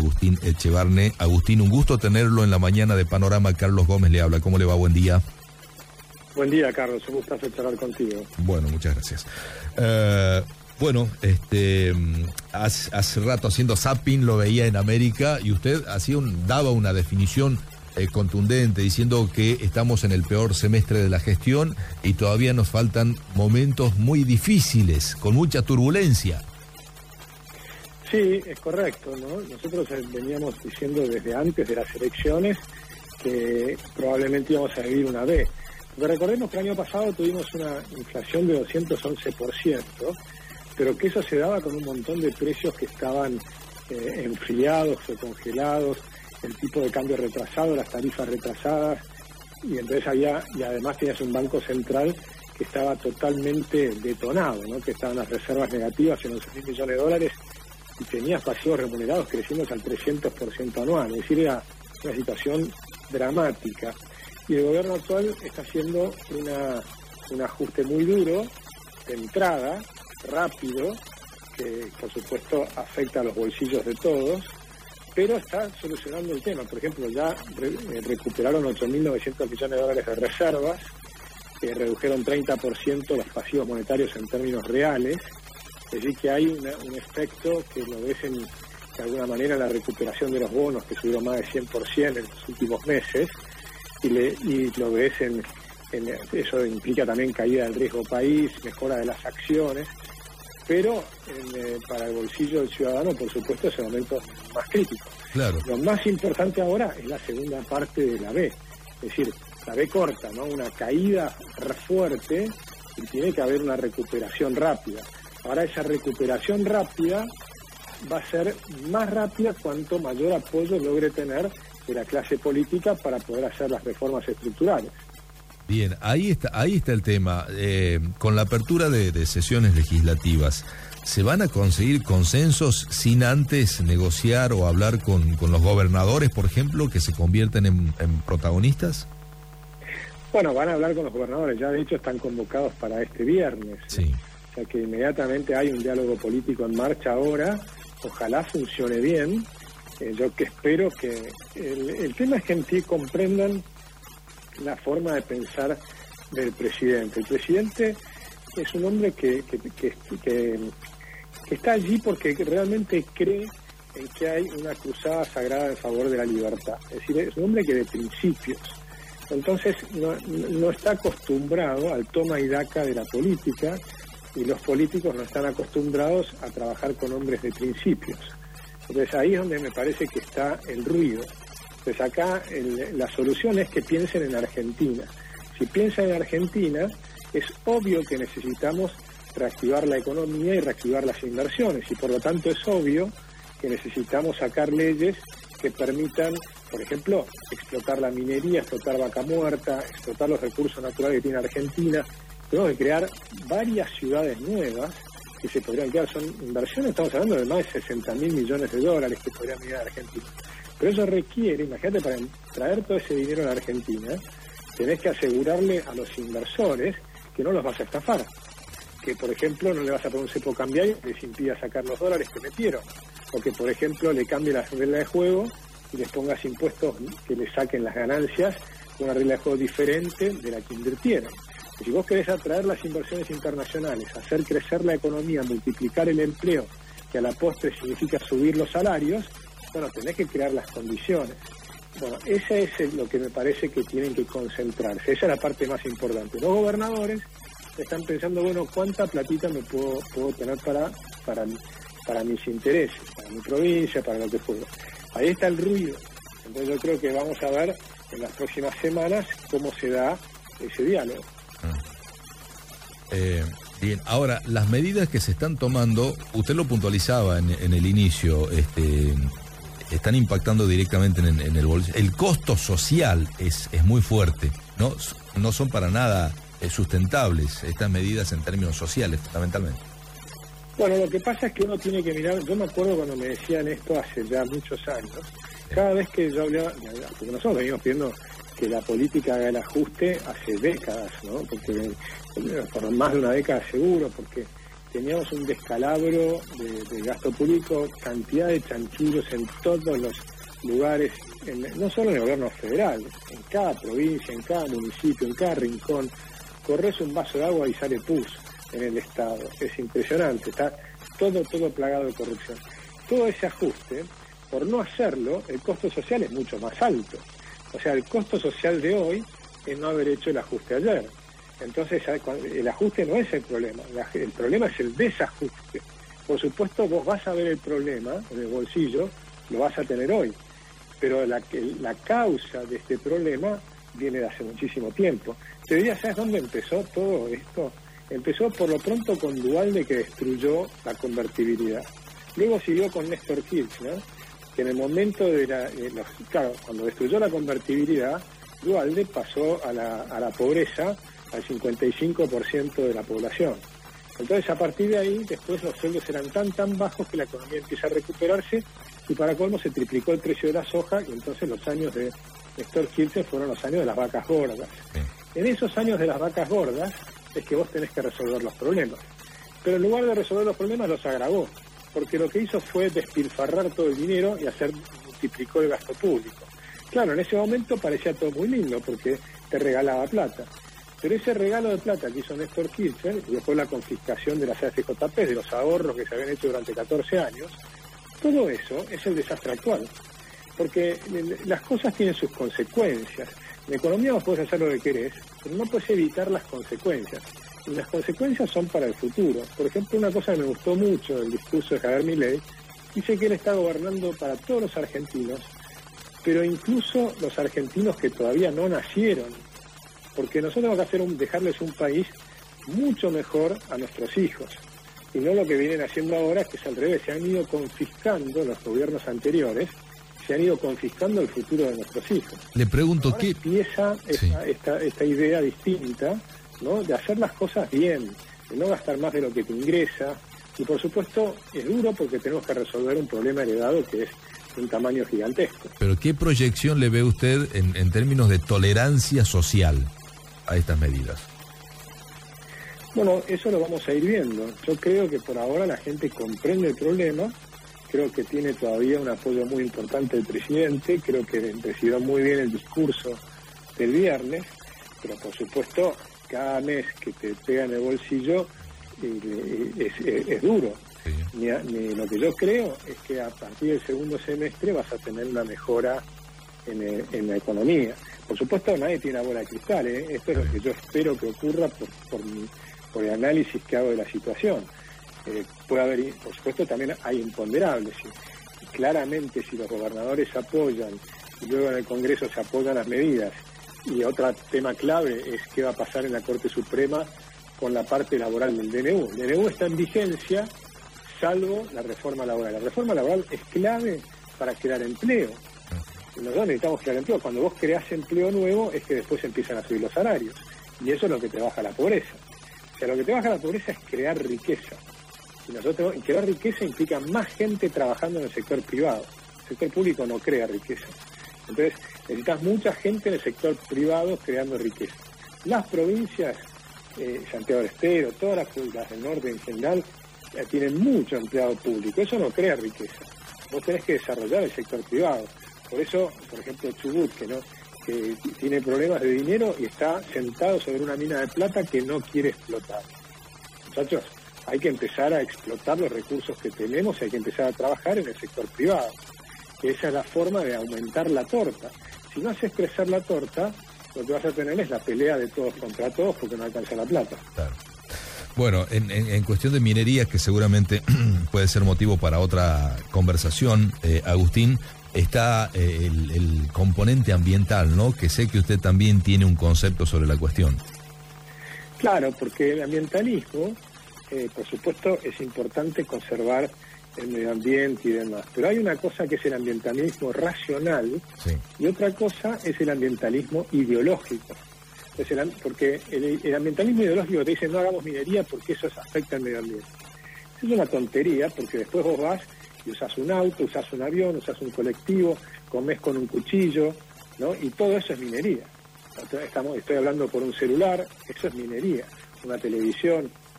Agustín Echevarne. Agustín, un gusto tenerlo en la mañana de Panorama. Carlos Gómez le habla. ¿Cómo le va? Buen día. Buen día, Carlos. Un gustazo charlar contigo. Bueno, muchas gracias. Bueno, hace rato haciendo zapping lo veía en América y usted daba una definición contundente diciendo que estamos en el peor semestre de la gestión y todavía nos faltan momentos muy difíciles, con mucha turbulencia. Sí, es correcto, ¿no? Nosotros veníamos diciendo desde antes de las elecciones que probablemente íbamos a vivir una B. Porque recordemos que el año pasado tuvimos una inflación de 211%, pero que eso se daba con un montón de precios que estaban enfriados o congelados, el tipo de cambio retrasado, las tarifas retrasadas, y entonces y además tenías un banco central que estaba totalmente detonado, ¿no? Que estaban las reservas negativas en 11.000 millones de dólares y tenías pasivos remunerados creciendo al 300% anual, es decir, era una situación dramática. Y el gobierno actual está haciendo un ajuste muy duro, de entrada, rápido, que por supuesto afecta a los bolsillos de todos, pero está solucionando el tema. Por ejemplo, ya recuperaron 8.900 millones de dólares de reservas, que redujeron 30% los pasivos monetarios en términos reales, es decir, que hay un efecto que lo ves de alguna manera en la recuperación de los bonos, que subieron más de 100% en los últimos meses, y lo ves en eso implica también caída del riesgo país, mejora de las acciones, pero para el bolsillo del ciudadano, por supuesto, es el momento más crítico. Claro. Lo más importante ahora es la segunda parte de la B, es decir, la B corta, ¿no? Una caída fuerte y tiene que haber una recuperación rápida. Ahora esa recuperación rápida va a ser más rápida cuanto mayor apoyo logre tener de la clase política para poder hacer las reformas estructurales. Bien, ahí está el tema. Con la apertura de sesiones legislativas, ¿se van a conseguir consensos sin antes negociar o hablar con los gobernadores, por ejemplo, que se convierten en protagonistas? Bueno, van a hablar con los gobernadores, ya de hecho están convocados para este viernes. Sí. O sea que inmediatamente hay un diálogo político en marcha ahora, ojalá funcione bien. Yo que espero que el tema es que comprendan la forma de pensar del presidente. El presidente es un hombre que está allí porque realmente cree en que hay una cruzada sagrada en favor de la libertad. Es decir, es un hombre que de principios. Entonces no está acostumbrado al toma y daca de la política, y los políticos no están acostumbrados a trabajar con hombres de principios. Entonces ahí es donde me parece que está el ruido. Entonces acá la solución es que piensen en Argentina. Si piensan en Argentina, es obvio que necesitamos reactivar la economía y reactivar las inversiones, y por lo tanto es obvio que necesitamos sacar leyes que permitan, por ejemplo, explotar la minería, explotar Vaca Muerta, explotar los recursos naturales que tiene Argentina. Tenemos que crear varias ciudades nuevas que se podrían quedar, son inversiones, estamos hablando de más de 60.000 millones de dólares que podrían venir a Argentina. Pero eso requiere, imagínate, para traer todo ese dinero a la Argentina, tenés que asegurarle a los inversores que no los vas a estafar, que por ejemplo no le vas a poner un cepo cambiario que les impida sacar los dólares que metieron, o que por ejemplo le cambie las reglas de juego y les pongas impuestos que le saquen las ganancias con una regla de juego diferente de la que invirtieron. Si vos querés atraer las inversiones internacionales, hacer crecer la economía, multiplicar el empleo, que a la postre significa subir los salarios, bueno, tenés que crear las condiciones. Bueno, ese es lo que me parece que tienen que concentrarse. Esa es la parte más importante. Los gobernadores están pensando, bueno, ¿cuánta platita me puedo tener para mis intereses, para mi provincia, para lo que fuera? Ahí está el ruido. Entonces yo creo que vamos a ver en las próximas semanas cómo se da ese diálogo. Bien, ahora, las medidas que se están tomando, usted lo puntualizaba en el inicio, están impactando directamente en el bolsillo. El costo social es muy fuerte, no son para nada sustentables estas medidas en términos sociales, fundamentalmente. Bueno, lo que pasa es que uno tiene que mirar, yo me acuerdo cuando me decían esto hace ya muchos años, cada vez que yo hablaba, porque nosotros venimos pidiendo que la política haga el ajuste hace décadas, ¿no? Porque por más de una década seguro, porque teníamos un descalabro de gasto público, cantidad de chanchullos en todos los lugares, no solo en el gobierno federal, en cada provincia, en cada municipio, en cada rincón. Corres un vaso de agua y sale pus en el Estado. Es impresionante, está todo plagado de corrupción. Todo ese ajuste, por no hacerlo, el costo social es mucho más alto. O sea, el costo social de hoy es no haber hecho el ajuste ayer. Entonces, el ajuste no es el problema es el desajuste. Por supuesto, vos vas a ver el problema en el bolsillo, lo vas a tener hoy, pero la causa de este problema viene de hace muchísimo tiempo. Te diría, ¿sabes dónde empezó todo esto? Empezó por lo pronto con Duhalde, que destruyó la convertibilidad. Luego siguió con Néstor Kirchner, que en el momento cuando destruyó la convertibilidad, Duhalde pasó a la pobreza al 55% de la población. Entonces, a partir de ahí, después los sueldos eran tan bajos que la economía empieza a recuperarse, y para colmo se triplicó el precio de la soja, y entonces los años de Néstor Kirchner fueron los años de las vacas gordas. Sí. En esos años de las vacas gordas es que vos tenés que resolver los problemas. Pero en lugar de resolver los problemas, los agravó, porque lo que hizo fue despilfarrar todo el dinero y multiplicó el gasto público. Claro, en ese momento parecía todo muy lindo, porque te regalaba plata. Pero ese regalo de plata que hizo Néstor Kirchner, y después la confiscación de las AFJP, de los ahorros que se habían hecho durante 14 años, todo eso es el desastre actual. Porque las cosas tienen sus consecuencias. En economía vos podés hacer lo que querés, pero no podés evitar las consecuencias. Y las consecuencias son para el futuro. Por ejemplo, una cosa que me gustó mucho del discurso de Javier Milei, dice que él está gobernando para todos los argentinos, pero incluso los argentinos que todavía no nacieron. Porque nosotros tenemos que dejarles un país mucho mejor a nuestros hijos. Y no lo que vienen haciendo ahora, es que es al revés. Se han ido confiscando, los gobiernos anteriores, se han ido confiscando el futuro de nuestros hijos. Le pregunto ahora empieza esta idea distinta, ¿no?, de hacer las cosas bien, de no gastar más de lo que te ingresa. Y por supuesto es duro porque tenemos que resolver un problema heredado que es de un tamaño gigantesco. Pero ¿qué proyección le ve usted en términos de tolerancia social a estas medidas? Bueno, eso lo vamos a ir viendo. Yo creo que por ahora la gente comprende el problema, creo que tiene todavía un apoyo muy importante del presidente, creo que presidió muy bien el discurso del viernes, pero por supuesto cada mes que te pega en el bolsillo es duro. Sí. Ni lo que yo creo es que a partir del segundo semestre vas a tener una mejora en la economía. Por supuesto nadie tiene una bola de cristal, ¿eh? Esto es lo que yo espero que ocurra por el análisis que hago de la situación. Puede haber, por supuesto también hay imponderables. Y claramente si los gobernadores apoyan y luego en el Congreso se apoyan las medidas, y otro tema clave es qué va a pasar en la Corte Suprema con la parte laboral del DNU. El DNU está en vigencia salvo la reforma laboral. La reforma laboral es clave para crear empleo. Nosotros necesitamos crear empleo. Cuando vos creás empleo nuevo es que después empiezan a subir los salarios, y eso es lo que te baja la pobreza. O sea, lo que te baja la pobreza es crear riqueza. Y crear riqueza implica más gente trabajando en el sector privado. El sector público no crea riqueza. Entonces, necesitas mucha gente en el sector privado creando riqueza. Las provincias, Santiago del Estero, todas las del norte en general, tienen mucho empleado público. Eso no crea riqueza. Vos tenés que desarrollar el sector privado. Por eso, por ejemplo, Chubut, que tiene problemas de dinero y está sentado sobre una mina de plata que no quiere explotar. Muchachos, hay que empezar a explotar los recursos que tenemos y hay que empezar a trabajar en el sector privado. Esa es la forma de aumentar la torta. Si no haces crecer la torta, lo que vas a tener es la pelea de todos contra todos porque no alcanza la plata. Claro. Bueno, en cuestión de minería, que seguramente puede ser motivo para otra conversación, Agustín, está el componente ambiental, ¿no? Que sé que usted también tiene un concepto sobre la cuestión. Claro, porque el ambientalismo, por supuesto, es importante conservar el medio ambiente y demás, pero hay una cosa que es el ambientalismo racional, sí, y otra cosa es el ambientalismo ideológico. Porque el ambientalismo ideológico te dice no hagamos minería porque eso afecta al medio ambiente. Eso es una tontería, porque después vos vas y usás un auto, usás un avión, usás un colectivo, comés con un cuchillo, ¿no? Y todo eso es minería. Estoy hablando por un celular, eso es minería. Una televisión,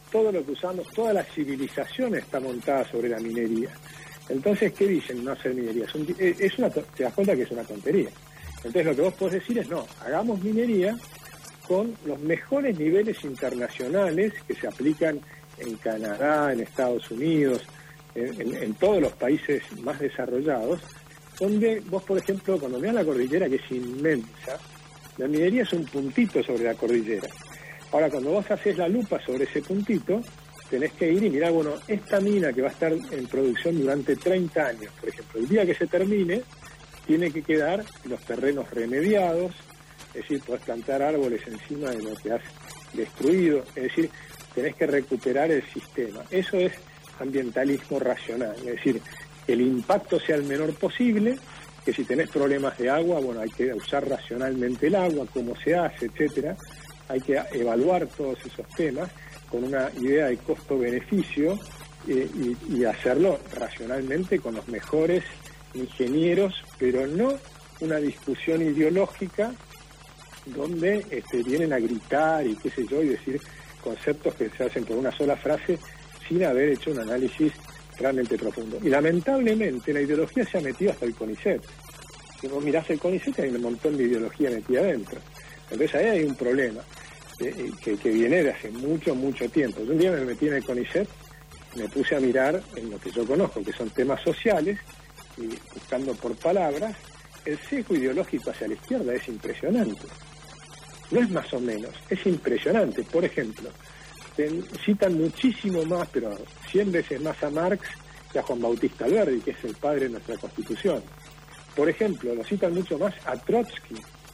todo lo que usamos, toda la civilización está montada sobre la minería. Entonces, ¿qué dicen no hacer minería? Te das cuenta que es una tontería. Entonces lo que vos podés decir es, no, hagamos minería con los mejores niveles internacionales que se aplican en Canadá, en Estados Unidos, en todos los países más desarrollados, donde vos, por ejemplo, cuando mirás la cordillera, que es inmensa, la minería es un puntito sobre la cordillera. Ahora, cuando vos haces la lupa sobre ese puntito, tenés que ir y mirar, bueno, esta mina que va a estar en producción durante 30 años, por ejemplo, el día que se termine, tiene que quedar los terrenos remediados, es decir, podés plantar árboles encima de lo que has destruido, es decir, tenés que recuperar el sistema. Eso es ambientalismo racional, es decir, que el impacto sea el menor posible, que si tenés problemas de agua, bueno, hay que usar racionalmente el agua, cómo se hace, etcétera. Hay que evaluar todos esos temas con una idea de costo-beneficio y hacerlo racionalmente con los mejores ingenieros, pero no una discusión ideológica donde vienen a gritar y qué sé yo, y decir conceptos que se hacen por una sola frase sin haber hecho un análisis realmente profundo. Y lamentablemente la ideología se ha metido hasta el CONICET. Si vos mirás el CONICET hay un montón de ideología metida adentro. Entonces ahí hay un problema que viene de hace mucho tiempo. Yo un día me metí en el CONICET, me puse a mirar en lo que yo conozco, que son temas sociales, y buscando por palabras, el sesgo ideológico hacia la izquierda es impresionante. No es más o menos, es impresionante. Por ejemplo, citan muchísimo más, pero 100 veces más a Marx que a Juan Bautista Alberdi, que es el padre de nuestra Constitución. Por ejemplo, lo citan mucho más a Trotsky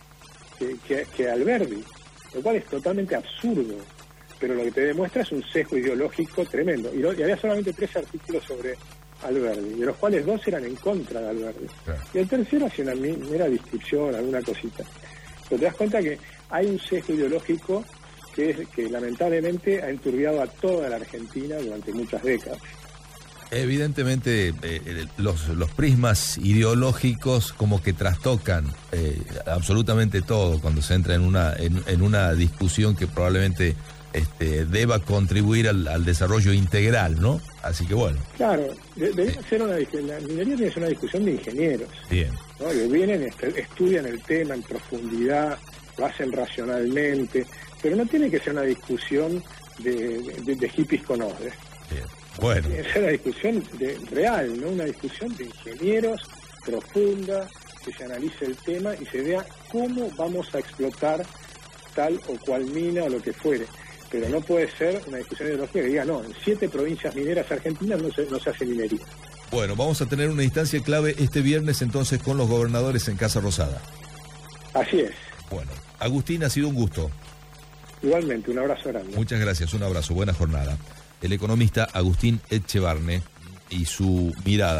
que a Alberdi, lo cual es totalmente absurdo, pero lo que te demuestra es un sesgo ideológico tremendo. Y había solamente 3 artículos sobre Alberdi, de los cuales 2 eran en contra de Alberdi. Claro. Y el tercero hacía una mera descripción, alguna cosita. Pero te das cuenta que hay un sesgo ideológico que lamentablemente ha enturbiado a toda la Argentina durante muchas décadas. Evidentemente los prismas ideológicos como que trastocan absolutamente todo cuando se entra en una discusión que probablemente deba contribuir al desarrollo integral, ¿no? Así que bueno. Claro, debe ser la minería tiene que ser una discusión de ingenieros. Bien. ¿No? Que vienen, estudian el tema en profundidad, lo hacen racionalmente, pero no tiene que ser una discusión de hippies con orden. Bien. Bueno. Tiene que ser una discusión real, ¿no? Una discusión de ingenieros profunda, que se analice el tema y se vea cómo vamos a explotar tal o cual mina o lo que fuere. Pero no puede ser una discusión ideológica que diga, no, en 7 provincias mineras argentinas no se hace minería. Bueno, vamos a tener una instancia clave este viernes entonces con los gobernadores en Casa Rosada. Así es. Bueno, Agustín, ha sido un gusto. Igualmente, un abrazo grande. Muchas gracias, un abrazo, buena jornada. El economista Agustín Etchebarne y su mirada.